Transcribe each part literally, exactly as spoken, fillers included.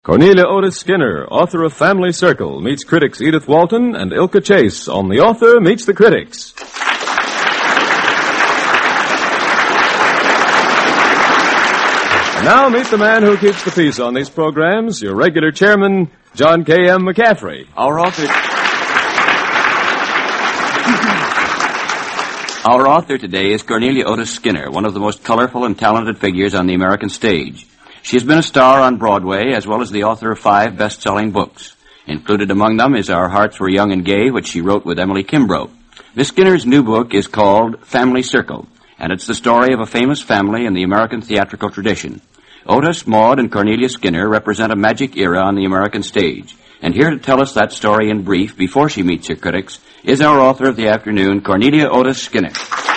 Cornelia Otis Skinner, author of Family Circle, meets critics Edith Walton and Ilka Chase on The Author Meets the Critics. And now meet the man who keeps the peace on these programs, your regular chairman, John K M. McCaffrey. Our author... Our author today is Cornelia Otis Skinner, one of the most colorful and talented figures on the American stage. She has been a star on Broadway, as well as the author of five best-selling books. Included among them is Our Hearts Were Young and Gay, which she wrote with Emily Kimbrough. Miss Skinner's new book is called Family Circle, and it's the story of a famous family in the American theatrical tradition. Otis, Maud, and Cornelia Skinner represent a magic era on the American stage. And here to tell us that story in brief before she meets her critics is our author of the afternoon, Cornelia Otis Skinner.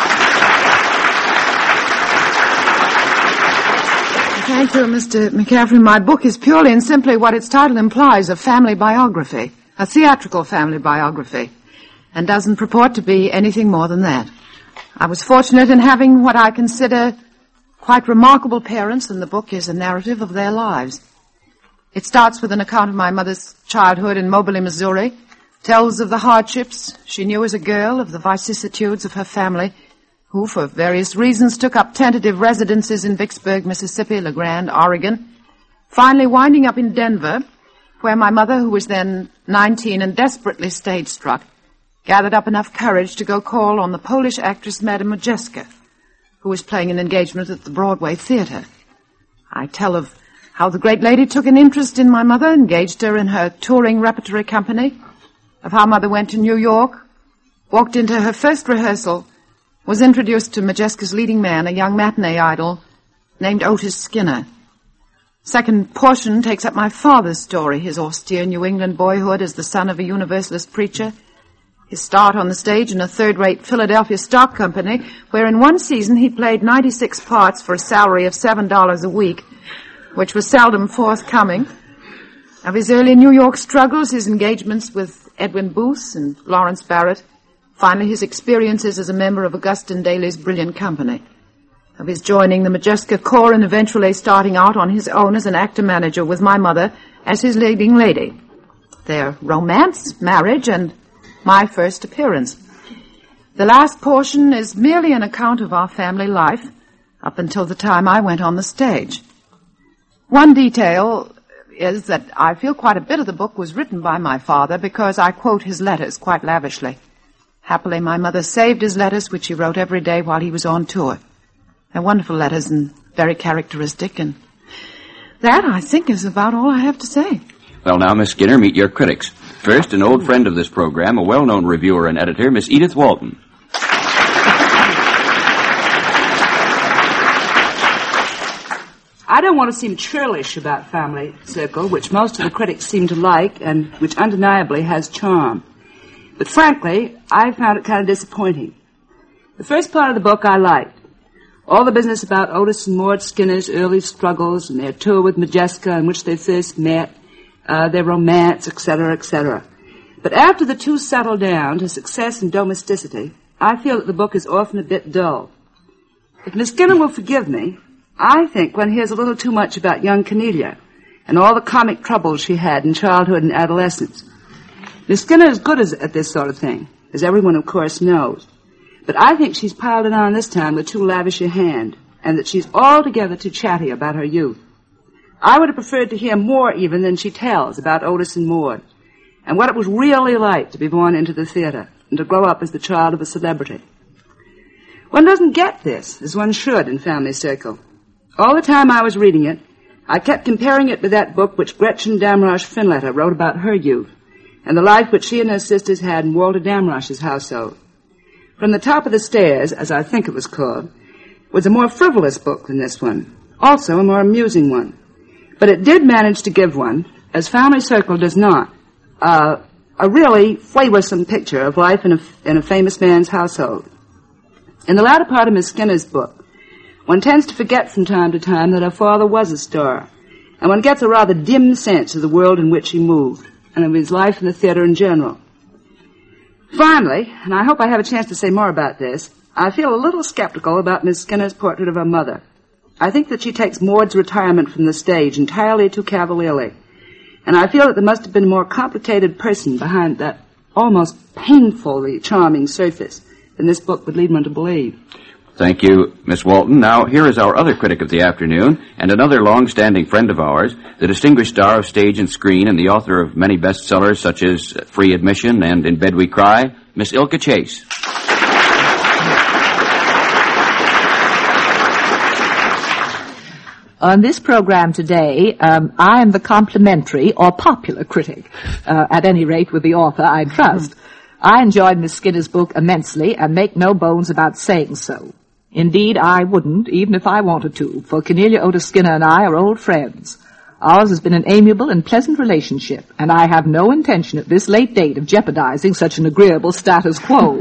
Thank you, Mister McCaffrey. My book is purely and simply what its title implies, a family biography, a theatrical family biography, and doesn't purport to be anything more than that. I was fortunate in having what I consider quite remarkable parents, and the book is a narrative of their lives. It starts with an account of my mother's childhood in Moberly, Missouri, tells of the hardships she knew as a girl, of the vicissitudes of her family, who, for various reasons, took up tentative residences in Vicksburg, Mississippi, La Grande, Oregon, finally winding up in Denver, where my mother, who was then nineteen and desperately stage-struck, gathered up enough courage to go call on the Polish actress Madame Modjeska, who was playing an engagement at the Broadway Theater. I tell of how the great lady took an interest in my mother, engaged her in her touring repertory company, of how mother went to New York, walked into her first rehearsal, was introduced to Modjeska's leading man, a young matinee idol named Otis Skinner. Second portion takes up my father's story, his austere New England boyhood as the son of a Universalist preacher, his start on the stage in a third-rate Philadelphia stock company, where in one season he played ninety-six parts for a salary of seven dollars a week, which was seldom forthcoming, of his early New York struggles, his engagements with Edwin Booth and Lawrence Barrett, finally his experiences as a member of Augustin Daly's brilliant company, of his joining the Modjeska Corps and eventually starting out on his own as an actor-manager with my mother as his leading lady, their romance, marriage, and my first appearance. The last portion is merely an account of our family life up until the time I went on the stage. One detail is that I feel quite a bit of the book was written by my father because I quote his letters quite lavishly. Happily, my mother saved his letters, which he wrote every day while he was on tour. They're wonderful letters and very characteristic, and that, I think, is about all I have to say. Well, now, Miss Skinner, meet your critics. First, an old friend of this program, a well-known reviewer and editor, Miss Edith Walton. I don't want to seem churlish about Family Circle, which most of the critics seem to like and which undeniably has charm. But frankly, I found it kind of disappointing. The first part of the book I liked. All the business about Otis and Maud Skinner's early struggles and their tour with Modjeska in which they first met, uh, their romance, et cetera, et cetera. But after the two settle down to success and domesticity, I feel that the book is often a bit dull. If Miss Skinner will forgive me, I think one hears a little too much about young Cornelia and all the comic troubles she had in childhood and adolescence. Miss Skinner is good as, at this sort of thing, as everyone, of course, knows. But I think she's piled it on this time with too lavish a hand, and that she's altogether too chatty about her youth. I would have preferred to hear more even than she tells about Otis and Maud, and what it was really like to be born into the theater and to grow up as the child of a celebrity. One doesn't get this, as one should in Family Circle. All the time I was reading it, I kept comparing it with that book which Gretchen Damrosch Finletter wrote about her youth, and the life which she and her sisters had in Walter Damrosch's household. From the Top of the Stairs, as I think it was called, was a more frivolous book than this one, also a more amusing one. But it did manage to give one, as Family Circle does not, uh, a really flavorsome picture of life in a, in a famous man's household. In the latter part of Miss Skinner's book, one tends to forget from time to time that her father was a star, and one gets a rather dim sense of the world in which he moved, and of his life in the theater in general. Finally, and I hope I have a chance to say more about this, I feel a little skeptical about Miss Skinner's portrait of her mother. I think that she takes Maud's retirement from the stage entirely too cavalierly, And I feel that there must have been a more complicated person behind that almost painfully charming surface than this book would lead one to believe. Thank you, Miss Walton. Now, here is our other critic of the afternoon, and another long-standing friend of ours, the distinguished star of stage and screen and the author of many bestsellers such as Free Admission and In Bed We Cry, Miss Ilka Chase. On this program today, um, I am the complimentary or popular critic, uh, at any rate with the author, I trust. I enjoyed Miss Skinner's book immensely and make no bones about saying so. Indeed, I wouldn't, even if I wanted to, for Cornelia Otis Skinner and I are old friends. Ours has been an amiable and pleasant relationship, and I have no intention at this late date of jeopardizing such an agreeable status quo.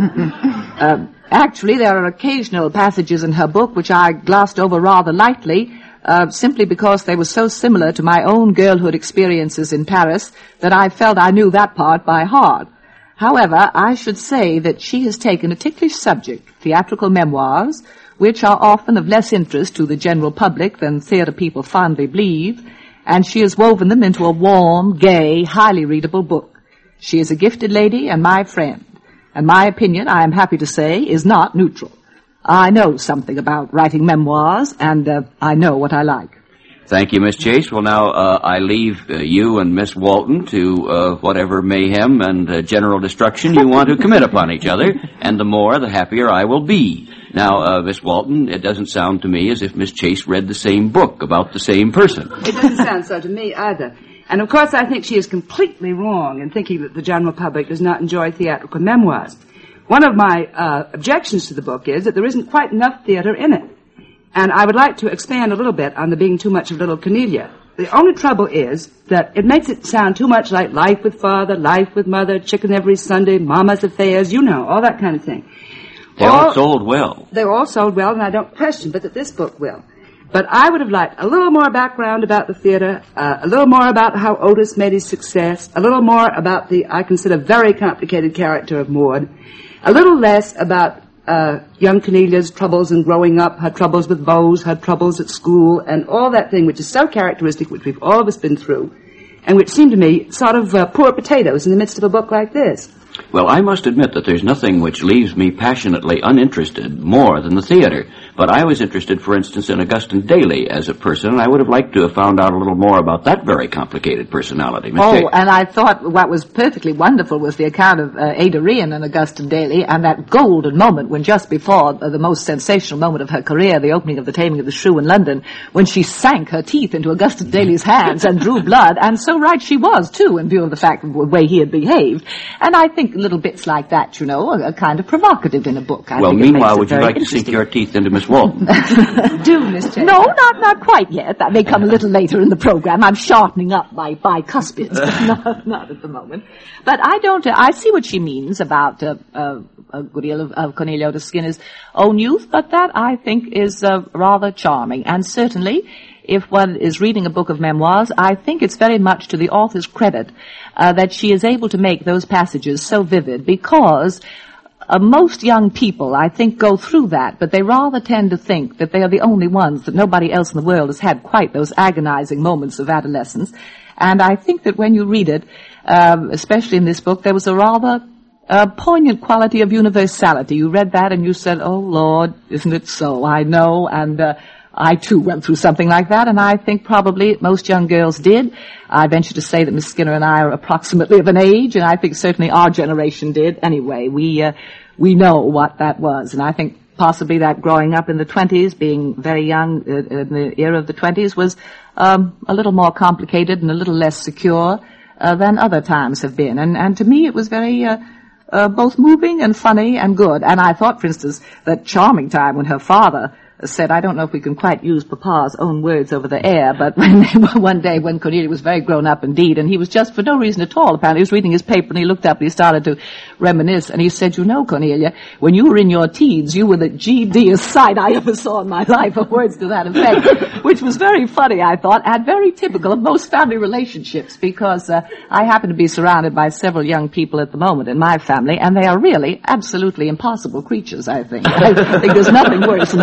um, actually, there are occasional passages in her book which I glossed over rather lightly, Uh, simply because they were so similar to my own girlhood experiences in Paris that I felt I knew that part by heart. However, I should say that she has taken a ticklish subject, theatrical memoirs, which are often of less interest to the general public than theatre people fondly believe, and she has woven them into a warm, gay, highly readable book. She is a gifted lady and my friend, and my opinion, I am happy to say, is not neutral. I know something about writing memoirs, and uh, I know what I like. Thank you, Miss Chase. Well, now, uh, I leave uh, you and Miss Walton to uh, whatever mayhem and uh, general destruction you want to commit upon each other, and the more, the happier I will be. Now, uh, Miss Walton, it doesn't sound to me as if Miss Chase read the same book about the same person. It doesn't sound so to me either. And, of course, I think she is completely wrong in thinking that the general public does not enjoy theatrical memoirs. One of my uh, objections to the book is that there isn't quite enough theater in it. And I would like to expand a little bit on the being too much of little Cornelia. The only trouble is that it makes it sound too much like Life with Father, Life with Mother, Chicken Every Sunday, Mama's Affairs, you know, all that kind of thing. They all, all sold well. They're all sold well, and I don't question but that this book will. But I would have liked a little more background about the theater, uh, a little more about how Otis made his success, a little more about the, I consider, very complicated character of Maud, a little less about uh, young Cornelia's troubles in growing up, her troubles with beaus, her troubles at school, and all that thing which is so characteristic, which we've all of us been through, and which seemed to me sort of uh, poor potatoes in the midst of a book like this. Well, I must admit that there's nothing which leaves me passionately uninterested more than the theater. But I was interested, for instance, in Augustin Daly as a person, and I would have liked to have found out a little more about that very complicated personality. Miss Oh, Chase. And I thought what was perfectly wonderful was the account of uh, Ada Rehan and Augustin Daly, and that golden moment when just before uh, the most sensational moment of her career, the opening of The Taming of the Shrew in London, when she sank her teeth into Augustin Daly's hands and drew blood, and so right she was, too, in view of the fact of the way he had behaved. And I think little bits like that, you know, are, are kind of provocative in a book. I well, think meanwhile, would you like to interesting. sink your teeth into Miss Walton? Do, Miss Chase. No, not not quite yet. That may come a little later in the program. I'm sharpening up my bicuspids, but not, not at the moment. But I don't, uh, I see what she means about uh, uh, a good deal of, of Cornelia Otis Skinner's own youth, but that, I think, is uh, rather charming. And certainly, if one is reading a book of memoirs, I think it's very much to the author's credit uh, that she is able to make those passages so vivid, because uh, most young people, I think, go through that, but they rather tend to think that they are the only ones, that nobody else in the world has had quite those agonizing moments of adolescence. And I think that when you read it, um, especially in this book, there was a rather uh, poignant quality of universality. You read that and you said, oh, Lord, isn't it so? I know, and uh, I, too, went through something like that, and I think probably most young girls did. I venture to say that Miss Skinner and I are approximately of an age, and I think certainly our generation did. Anyway, we uh, we know what that was, and I think possibly that growing up in the twenties, being very young uh, in the era of the twenties, was um, a little more complicated and a little less secure uh, than other times have been. And, and to me, it was very uh, uh, both moving and funny and good. And I thought, for instance, that charming time when her father said, I don't know if we can quite use Papa's own words over the air, but when, one day when Cornelia was very grown up indeed, and he was just for no reason at all, apparently he was reading his paper and he looked up and he started to reminisce, and he said, you know, Cornelia, when you were in your teens, you were the G D-est sight I ever saw in my life, or words to that effect, which was very funny, I thought, and very typical of most family relationships, because uh, I happen to be surrounded by several young people at the moment in my family, and they are really absolutely impossible creatures, I think. I think there's nothing worse in the world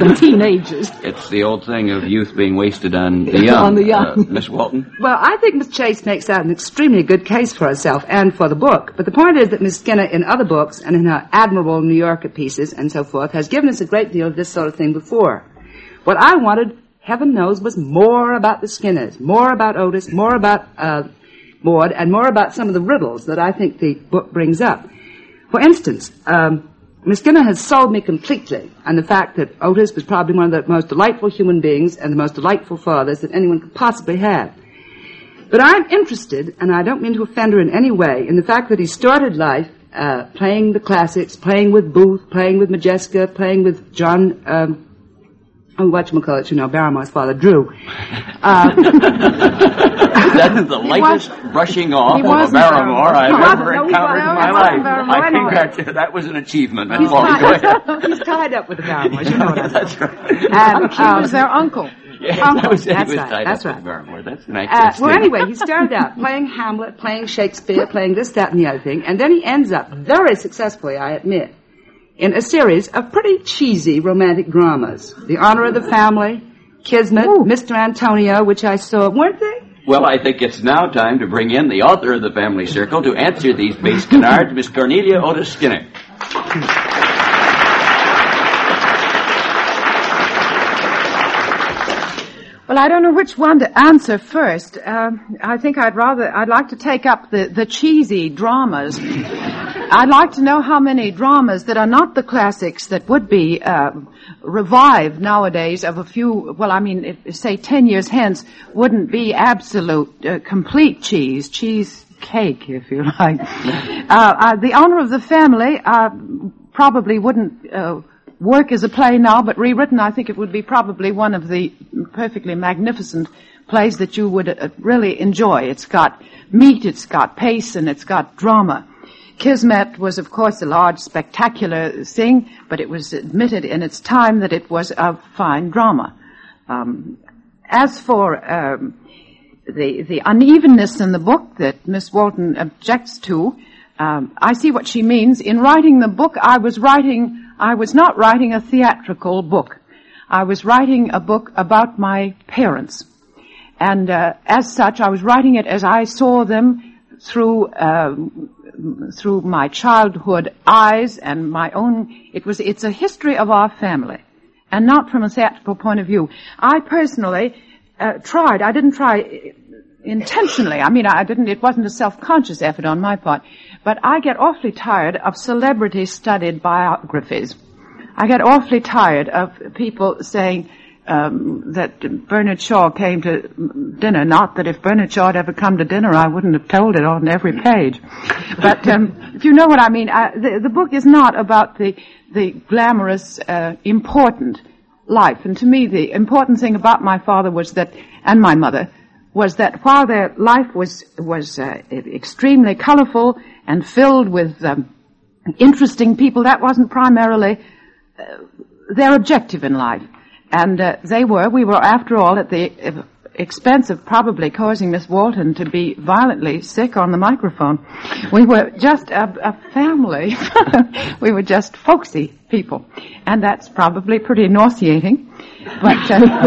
them teenagers. It's the old thing of youth being wasted on the young. On the young. Uh, Miss Walton? Well, I think Miss Chase makes out an extremely good case for herself and for the book. But the point is that Miss Skinner, in other books and in her admirable New Yorker pieces and so forth, has given us a great deal of this sort of thing before. What I wanted, heaven knows, was more about the Skinners, more about Otis, more about uh, Maud, and more about some of the riddles that I think the book brings up. For instance, um, Miss Skinner has sold me completely on the fact that Otis was probably one of the most delightful human beings and the most delightful fathers that anyone could possibly have. But I'm interested, and I don't mean to offend her in any way, in the fact that he started life uh, playing the classics, playing with Booth, playing with Majeska, playing with John... Um, Oh, whatchamacallit, you know, Barrymore's father, Drew. Uh, That is the lightest brushing off of a Barrymore I've ever no, encountered in my no, life. Barrymore, I anyway. congratulate That was an achievement. He's Go ahead. tied, he's tied up with the Barrymores, you know what I mean. That's right. And, He um, was their uncle. Yeah, Uncle, that was, that's he was right, tied that's up right. with Barrymore. That's an Uh, accurate well, statement. anyway, he started out playing Hamlet, playing Shakespeare, playing this, that, and the other thing, and then he ends up, very successfully, I admit, in a series of pretty cheesy romantic dramas. The Honor of the Family, Kismet, Ooh. Mister Antonio, which I saw, weren't they? Well, I think it's now time to bring in the author of the Family Circle to answer these base canards, Miss Cornelia Otis Skinner. Well, I don't know which one to answer first. Um, I think I'd rather, I'd like to take up the, the cheesy dramas. I'd like to know how many dramas that are not the classics that would be uh, revived nowadays of a few, well, I mean, if, say ten years hence, wouldn't be absolute, uh, complete cheese, cheese cake, if you like. Uh, uh, the Honor of the Family uh, probably wouldn't... Uh, work as a play now, but rewritten, I think it would be probably one of the perfectly magnificent plays that you would uh, really enjoy. It's got meat, it's got pace, and it's got drama. Kismet was, of course, a large, spectacular thing, but it was admitted in its time that it was a fine drama. Um, as for um, the, the unevenness in the book that Miss Walton objects to, um, I see what she means. In writing the book, I was writing... I was not writing a theatrical book. I was writing a book about my parents. And uh, as such, I was writing it as I saw them through uh, through my childhood eyes and my own. It was it's a history of our family, and not from a theatrical point of view. I personally uh, tried. I didn't try intentionally. I mean, I didn't. It wasn't a self-conscious effort on my part. But I get awfully tired of celebrity-studied biographies. I get awfully tired of people saying um, that Bernard Shaw came to dinner. Not that if Bernard Shaw had ever come to dinner, I wouldn't have told it on every page. But um, if you know what I mean, I, the, the book is not about the the glamorous, uh, important life. And to me, the important thing about my father was that, and my mother, was that while their life was was uh, extremely colorful and filled with um, interesting people, that wasn't primarily uh, their objective in life. And uh, they were, we were, after all, at the uh, expense of probably causing Miss Walton to be violently sick on the microphone. We were just a, a family. We were just folksy people. And that's probably pretty nauseating. But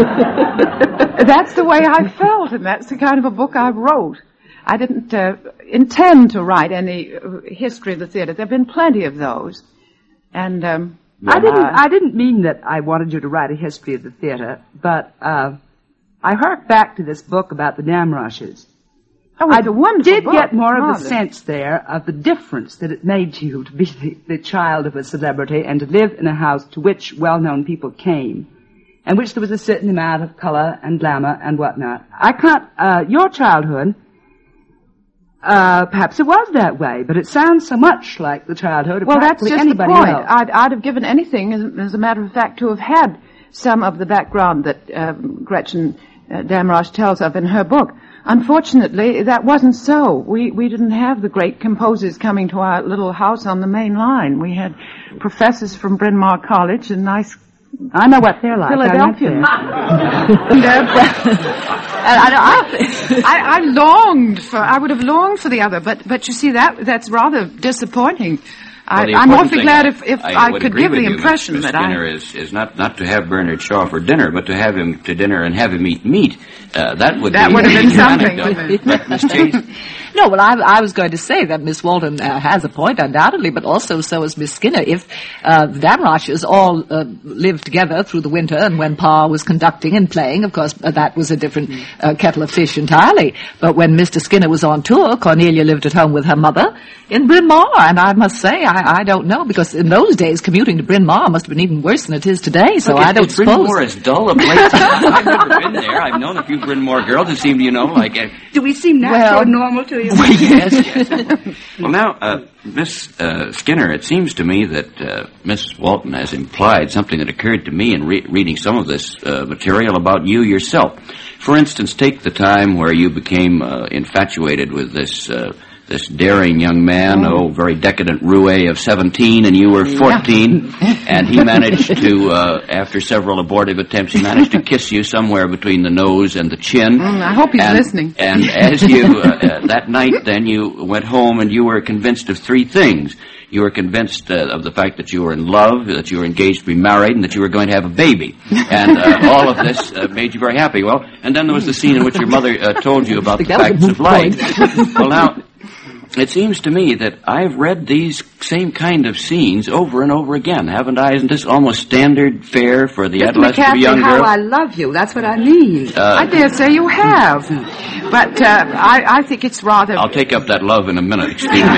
uh, that's the way I felt, and that's the kind of a book I wrote. I didn't uh, intend to write any uh, history of the theater. There have been plenty of those. And um, I didn't uh, I didn't mean that I wanted you to write a history of the theater, but uh, I hark back to this book about the Damrushes. Oh, it's I a wonderful did book. get more of a Marvelous. sense there of the difference that it made to you to be the, the child of a celebrity and to live in a house to which well-known people came, and which there was a certain amount of color and glamour and whatnot. I can't, uh, your childhood, uh, perhaps it was that way, but it sounds so much like the childhood of Well, that's practically just anybody the point. else. I'd, I'd have given anything, as, as a matter of fact, to have had some of the background that um, Gretchen uh, Damrosch tells of in her book. Unfortunately, that wasn't so. We we didn't have the great composers coming to our little house on the main line. We had professors from Bryn Mawr College and nice I know what they're like. Philadelphia. I went and, uh, I, I, I longed for, I would have longed for the other, but, but you see, that that's rather disappointing I, well, I'm awfully thing glad I, if, if I, I, would could agree give with the you, impression Miss that Skinner I... is, is not, not to have Bernard Shaw for dinner, but to have him to dinner and have him eat meat. Uh, that would that be would have been an something. anecdote. But Miss Chase, No, well, I, I was going to say that Miss Walton uh, has a point, undoubtedly, but also so is Miss Skinner. If uh, the Damrashes all uh, lived together through the winter, and when Pa was conducting and playing, of course, uh, that was a different uh, kettle of fish entirely. But when Mister Skinner was on tour, Cornelia lived at home with her mother in Bryn Mawr, and I must say, I, I don't know, because in those days, commuting to Bryn Mawr must have been even worse than it is today, so Look, I don't is Bryn suppose... Mawr is dull a place. I've never been there. I've known a few Bryn Mawr girls who seem, you know, like... Uh, Do we seem natural Well- and normal to you? yes, yes. Well, now, uh, Miss uh, Skinner, it seems to me that uh, Miss Walton has implied something that occurred to me in re- reading some of this uh, material about you yourself. For instance, take the time where you became uh, infatuated with this uh, this daring young man, oh, oh very decadent roue of seventeen, and you were fourteen, yeah. And he managed to, uh, after several abortive attempts, he managed to kiss you somewhere between the nose and the chin. Mm, I hope he's and, listening. And as you, uh, uh, that night, then you went home and you were convinced of three things. You were convinced uh, of the fact that you were in love, that you were engaged to be married, and that you were going to have a baby. And uh, all of this uh, made you very happy. Well, and then there was the scene in which your mother uh, told you about the facts of life. Well, now, it seems to me that I've read these same kind of scenes over and over again, haven't I? Isn't this almost standard fare for the Mister adolescent or young how girl? I love you. That's what I mean. Uh, I dare say you have. But uh, I, I think it's rather... I'll take up that love in a minute, excuse me.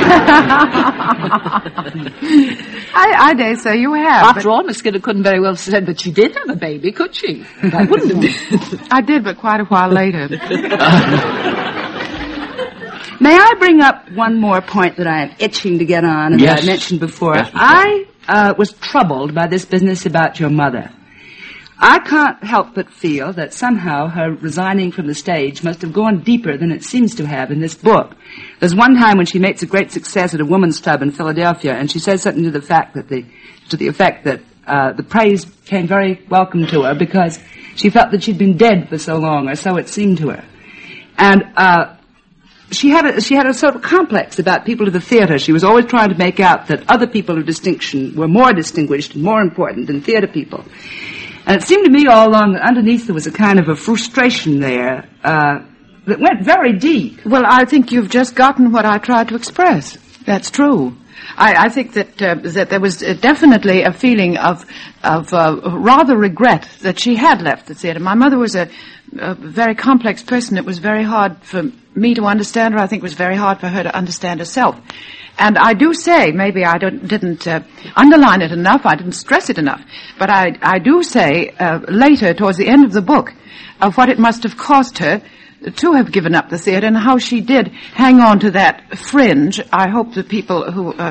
I, I dare say you have. After all, Miss Skinner couldn't very well have said that she did have a baby, could she? That wouldn't have been. I did, but quite a while later. May I bring up one more point that I am itching to get on and Yes. that I mentioned before? Yes, Mister I uh, was troubled by this business about your mother. I can't help but feel that somehow her resigning from the stage must have gone deeper than it seems to have in this book. There's one time when she makes a great success at a women's club in Philadelphia, and she says something to the fact that the to the effect that uh, the praise came very welcome to her because she felt that she'd been dead for so long, or so it seemed to her. And uh, she had a, she had a sort of complex about people of the theater. She was always trying to make out that other people of distinction were more distinguished and more important than theater people. And it seemed to me all along that underneath there was a kind of a frustration there uh, that went very deep. Well, I think you've just gotten what I tried to express. That's true. I, I think that uh, that there was uh, definitely a feeling of of uh, rather regret that she had left the theater. My mother was a, a very complex person. It was very hard for me to understand her. I think it was very hard for her to understand herself. And I do say, maybe I don't, didn't uh, underline it enough, I didn't stress it enough, but I, I do say uh, later, towards the end of the book, of what it must have cost her to have given up the theater and how she did hang on to that fringe. I hope the people who uh,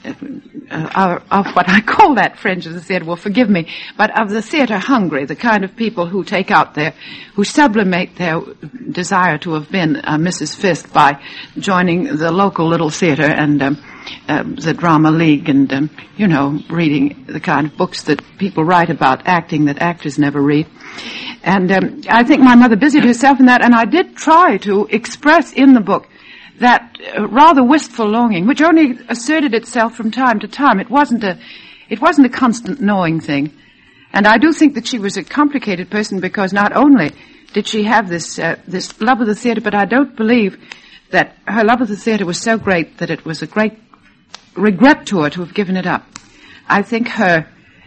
uh, are of what I call that fringe of the theater will forgive me, but of the theater hungry, the kind of people who take out their, who sublimate their desire to have been uh, Missus Fisk by joining the local little theater and um, uh, the Drama League and, um, you know, reading the kind of books that people write about acting that actors never read. And um, I think my mother busied herself in that, and I did try to express in the book that uh, rather wistful longing, which only asserted itself from time to time. It wasn't a, it wasn't a constant knowing thing. And I do think that she was a complicated person because not only did she have this uh, this love of the theater, but I don't believe that her love of the theater was so great that it was a great regret to her to have given it up. I think her.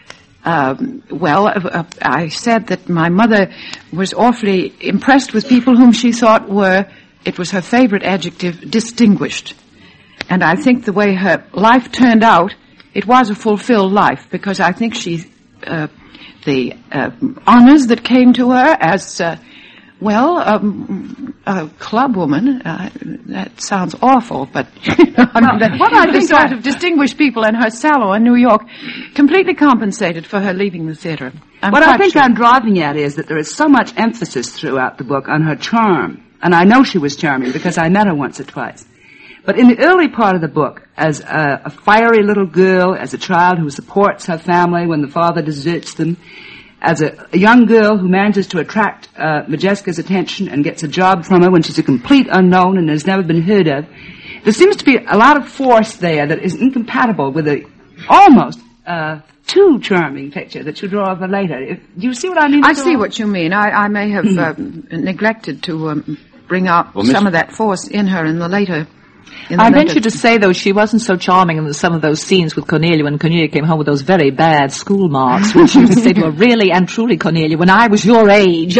Um, well, uh, I said that my mother was awfully impressed with people whom she thought were, it was her favorite adjective, distinguished. And I think the way her life turned out, it was a fulfilled life, because I think she, uh, the uh, honors that came to her as, uh, well, um, a club woman, uh, that sounds awful, but you know, I mean, the, what I the think sort I, of distinguished people in her salon in New York completely compensated for her leaving the theater. I'm what I think sure. I'm driving at is that there is so much emphasis throughout the book on her charm. And I know she was charming because I met her once or twice. But in the early part of the book, as a, a fiery little girl, as a child who supports her family when the father deserts them, as a, a young girl who manages to attract uh, Majeska's attention and gets a job from her when she's a complete unknown and has never been heard of, there seems to be a lot of force there that is incompatible with the almost uh, too charming picture that you draw of her later. If, do you see what I mean? I see what you mean. I, I may have uh, neglected to um, bring out well, some of that force in her in the later... In I venture to say, though, she wasn't so charming in some of those scenes with Cornelia when Cornelia came home with those very bad school marks, which used to say to her, really and truly, Cornelia, when I was your age,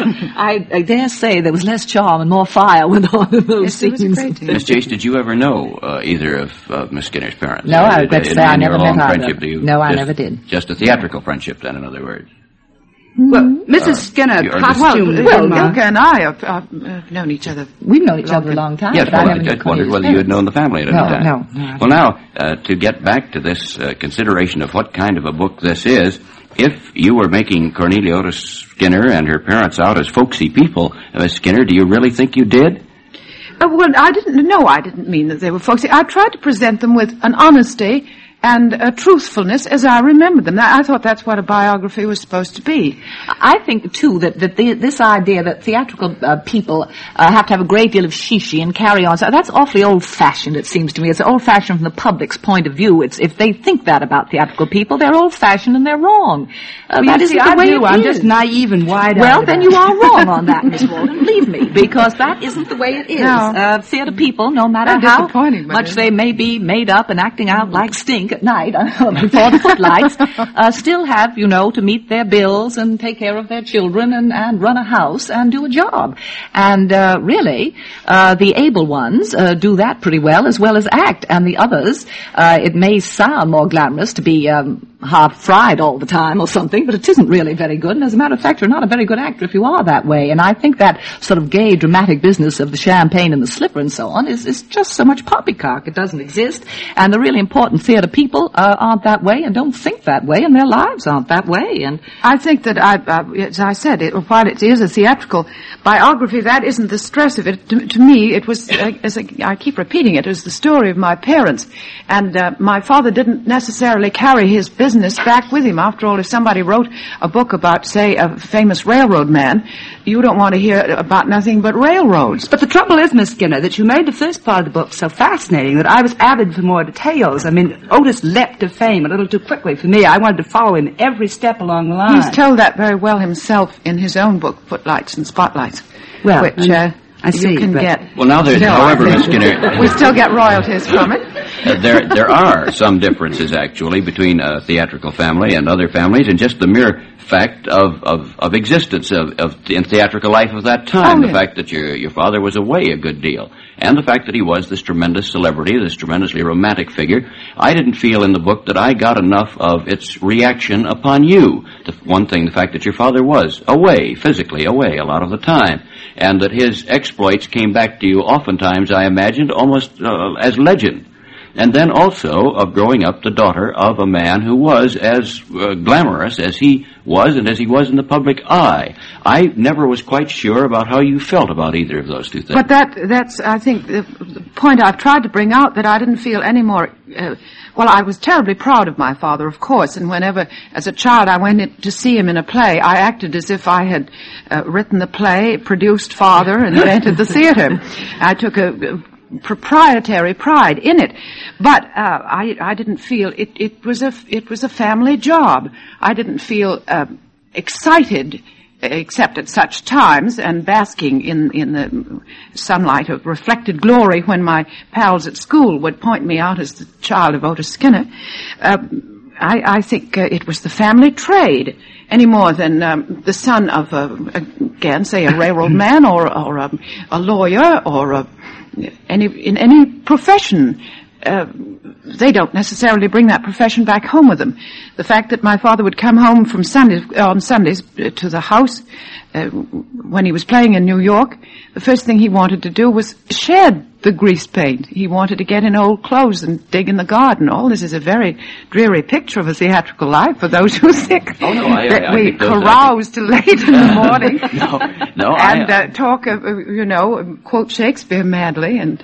I, I dare say there was less charm and more fire went on in those yes, scenes. Miss Chase, did you ever know uh, either of uh, Miss Skinner's parents? No, I regret in, to say I in never your long met either. friendship, do you No, I just, never did. Just a theatrical friendship, then, in other words. Well, Missus Uh, Skinner you are costumed Well, him, uh, Ilka and I have uh, uh, known each other. We've known each other a long time. Yes, but well, I I never knew just wondered Cornelia's whether you had parents. known the family at any No, time. no, no. Well, now, uh, to get back to this uh, consideration of what kind of a book this is, if you were making Cornelia Otis Skinner and her parents out as folksy people, uh, Miss Skinner, do you really think you did? Uh, well, I didn't. No, I didn't mean that they were folksy. I tried to present them with an honesty and a truthfulness as I remembered them. I, I thought that's what a biography was supposed to be. I think, too, that, that the, this idea that theatrical uh, people uh, have to have a great deal of shishi and carry on, so that's awfully old-fashioned, it seems to me. It's old-fashioned from the public's point of view. It's, if they think that about theatrical people, they're old-fashioned and they're wrong. Uh, well, that you isn't see, the I way do. it I'm is. just naive and wide-eyed. Well, then about you it. are wrong on that, Miss Walden. Believe me, because that isn't the way it is. No. Uh, theater people, no matter How how disappointing, but much it- they may be made up and acting out like stink at night before the footlights, uh, still have, you know, to meet their bills and take care of their children and, and run a house and do a job. And uh, really, uh, the able ones uh, do that pretty well, as well as act. And the others, uh, it may sound more glamorous to be um, half-fried all the time or something, but it isn't really very good. And as a matter of fact, you're not a very good actor if you are that way. And I think that sort of gay, dramatic business of the champagne and the slipper and so on is, is just so much poppycock. It doesn't exist. And the really important theater people uh, aren't that way and don't think that way, and their lives aren't that way. And I think that, I, uh, as I said, it, while it is a theatrical biography, that isn't the stress of it. To, to me, it was, uh, as I, I keep repeating it, it was the story of my parents. And uh, my father didn't necessarily carry his business back with him. After all, if somebody wrote a book about, say, a famous railroad man, you don't want to hear about nothing but railroads. But the trouble is, Miss Skinner, that you made the first part of the book so fascinating that I was avid for more details. I mean, Otis leapt to fame a little too quickly for me. I wanted to follow him every step along the line. He's told that very well himself in his own book, Footlights and Spotlights, Well, which uh, I see, you can but- get. Well, now, there's, still, however, I Miss think. Skinner... We still get royalties from it. Uh, there, there are some differences actually between a theatrical family and other families, and just the mere fact of of, of existence of, of in theatrical life of that time. Oh, the yes. fact that your your father was away a good deal, and the fact that he was this tremendous celebrity, this tremendously romantic figure. I didn't feel in the book that I got enough of its reaction upon you. The one thing, the fact that your father was away, physically away, a lot of the time, and that his exploits came back to you oftentimes, I imagined, almost uh, as legend. And then also of growing up the daughter of a man who was as uh, glamorous as he was and as he was in the public eye. I never was quite sure about how you felt about either of those two things. But that, that's, I think, the, the point I've tried to bring out, that I didn't feel any more, uh, well, I was terribly proud of my father, of course, and whenever, as a child, I went in to see him in a play, I acted as if I had uh, written the play, produced father, and invented the theater. I took a, a proprietary pride in it, but uh, I, I didn't feel it. It was a it was a family job. I didn't feel uh, excited, except at such times, and basking in in the sunlight of reflected glory when my pals at school would point me out as the child of Otis Skinner. Uh, I, I think uh, it was the family trade any more than um, the son of a, again, say, a railroad man or or a, a lawyer or a Any, in any profession, uh, they don't necessarily bring that profession back home with them. The fact that my father would come home from Sundays, on Sundays to the house uh, when he was playing in New York, the first thing he wanted to do was shed the grease paint. He wanted to get in old clothes and dig in the garden. All this is a very dreary picture of a theatrical life for those who think Oh, no, I- that I- I we think those- carouse till late in the morning. no, no, and I... uh, talk, of, uh, you know, quote Shakespeare madly, and uh,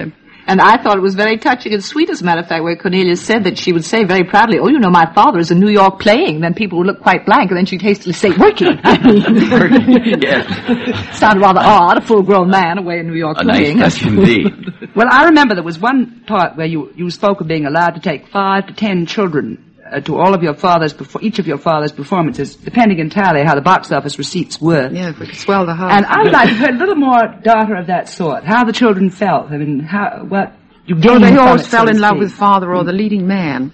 And I thought it was very touching and sweet, as a matter of fact, where Cornelia said that she would say very proudly, oh, you know, my father is in New York playing. Then people would look quite blank, and then she'd hastily say, working. I mean, Yes. sounded rather odd, a full-grown man away in New York A playing. nice touch indeed. Well, I remember there was one part where you, you spoke of being allowed to take five to ten children uh, to all of your father's, perfor- each of your father's performances, depending entirely how the box office receipts were. Yeah, if we could swell the heart. And I would like to hear a little more data of that sort, how the children felt. I mean, how, what you gained Well, they from always it, fell so to in love speak. with father or the leading man.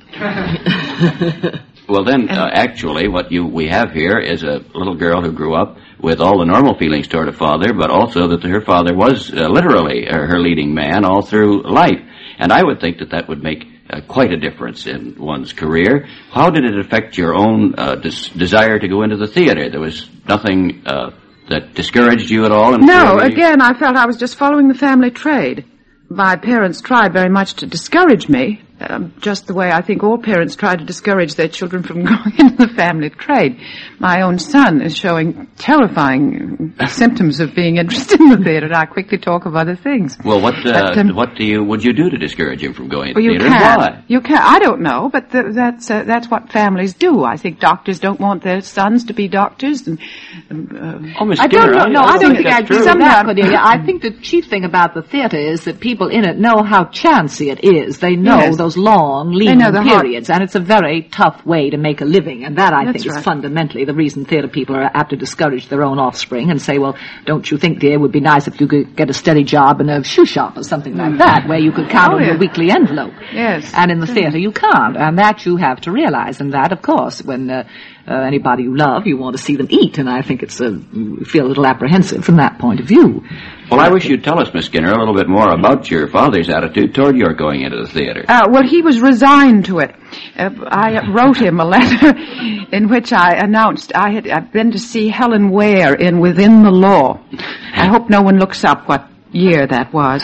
Well, then, uh, actually, what you we have here is a little girl who grew up with all the normal feelings toward her father, but also that her father was uh, literally uh, her leading man all through life. And I would think that that would make uh, quite a difference in one's career. How did it affect your own uh, des- desire to go into the theater? There was nothing uh, that discouraged you at all? In No, career? again, I felt I was just following the family trade. My parents tried very much to discourage me, um, just the way I think all parents try to discourage their children from going into the family trade. My own son is showing terrifying symptoms of being interested in the theater, and I quickly talk of other things. Well, what uh, But, um, what do you would you do to discourage him from going to Well, the you theater? can. And why? You can. I don't know, but the, that's uh, that's what families do. I think doctors don't want their sons to be doctors. And um, uh, Oh, Miss I don't Skinner, know. No, I don't think that's I agree true. with that, Cornelia. I think the chief thing about the theater is that people in it know how chancy it is. They know Yes. those long, lean know the hard- periods, and it's a very tough way to make a living. And that, I That's think, is right. fundamentally the reason theater people are apt to discourage their own offspring and say, well, don't you think, dear, it would be nice if you could get a steady job in a shoe shop or something like that, where you could count Oh, on yeah. your weekly envelope. Yes. And in the theater, you can't. And that you have to realize. And that, of course, when uh, uh, anybody you love, you want to see them eat. And I think it's a, you feel a little apprehensive from that point of view. Well, I wish you'd tell us, Miss Skinner, a little bit more about your father's attitude toward your going into the theater. Uh, well, he was resigned to it. Uh, I wrote him a letter in which I announced I had I'd been to see Helen Ware in Within the Law. I hope no one looks up what year that was.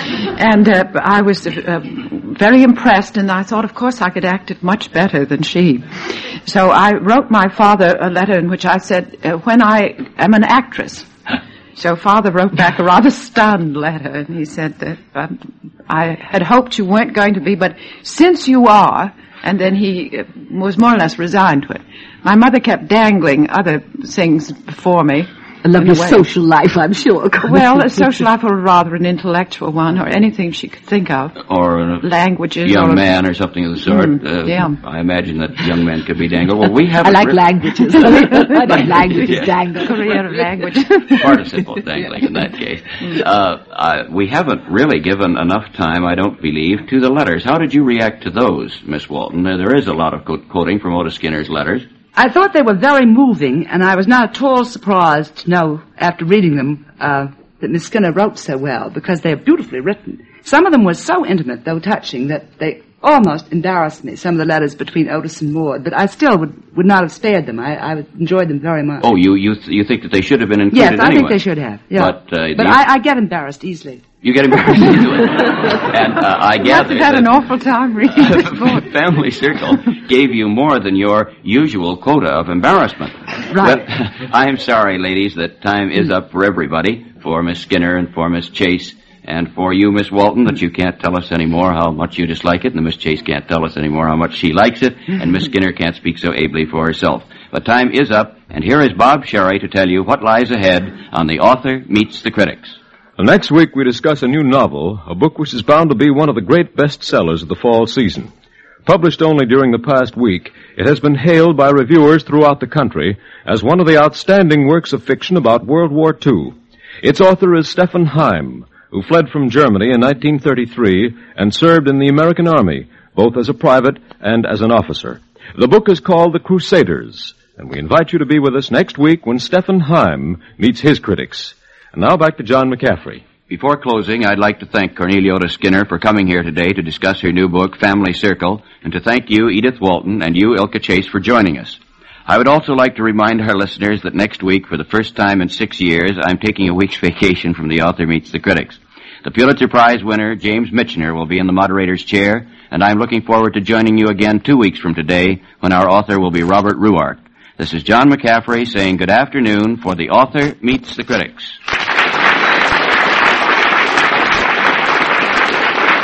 And uh, I was uh, very impressed, and I thought, of course, I could act it much better than she. So I wrote my father a letter in which I said, uh, when I am an actress. So Father wrote back a rather stunned letter, and he said that um, I had hoped you weren't going to be, but since you are, and then he uh, was more or less resigned to it. My mother kept dangling other things before me. A lovely in a way. social life, I'm sure. Well, a social life or rather an intellectual one, or anything she could think of. Or a Languages. young or man or something of the sort. Mm, uh, yeah. I imagine that young men could be dangled. Well, we have I like languages. I like languages Yeah. dangled. career of language. participle dangling in that case. Uh, I, we haven't really given enough time, I don't believe, to the letters. How did you react to those, Miss Walton? Uh, There is a lot of co- quoting from Otis Skinner's letters. I thought they were very moving, and I was not at all surprised to know, after reading them, uh, that Miss Skinner wrote so well, because they are beautifully written. Some of them were so intimate, though touching, that they almost embarrassed me, some of the letters between Otis and Maud, but I still would, would not have spared them. I, I enjoyed them very much. Oh, you you th- you think that they should have been yes, included I anyway? think they should have. Yeah. But, uh, but you- I, I get embarrassed easily. You get embarrassed easily. And uh, I You gather must have had that an awful time reading this book. Family Circle gave you more than your usual quota of embarrassment. Right. Well, I'm sorry, ladies, that time is up for everybody, for Miss Skinner and for Miss Chase, and for you, Miss Walton, that you can't tell us anymore how much you dislike it, and Miss Chase can't tell us anymore how much she likes it, and Miss Skinner can't speak so ably for herself. But time is up, and here is Bob Sherry to tell you what lies ahead on The Author Meets the Critics. Next week, we discuss a new novel, a book which is bound to be one of the great bestsellers of the fall season. Published only during the past week, it has been hailed by reviewers throughout the country as one of the outstanding works of fiction about World War Two. Its author is Stefan Heim, who fled from Germany in nineteen thirty-three and served in the American Army, both as a private and as an officer. The book is called The Crusaders, and we invite you to be with us next week when Stefan Heim meets his critics. And now back to John McCaffrey. Before closing, I'd like to thank Cornelia Otis Skinner for coming here today to discuss her new book, Family Circle, and to thank you, Edith Walton, and you, Ilka Chase, for joining us. I would also like to remind our listeners that next week, for the first time in six years, I'm taking a week's vacation from The Author Meets the Critics. The Pulitzer Prize winner, James Michener, will be in the moderator's chair, and I'm looking forward to joining you again two weeks from today when our author will be Robert Ruark. This is John McCaffrey saying good afternoon for The Author Meets the Critics.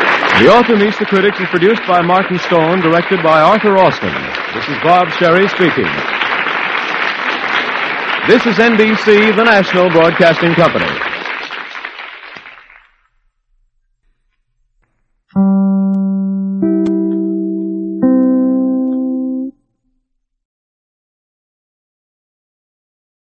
The Author Meets the Critics is produced by Martin Stone, directed by Arthur Austin. This is Bob Sherry speaking. This is N B C, the national broadcasting company.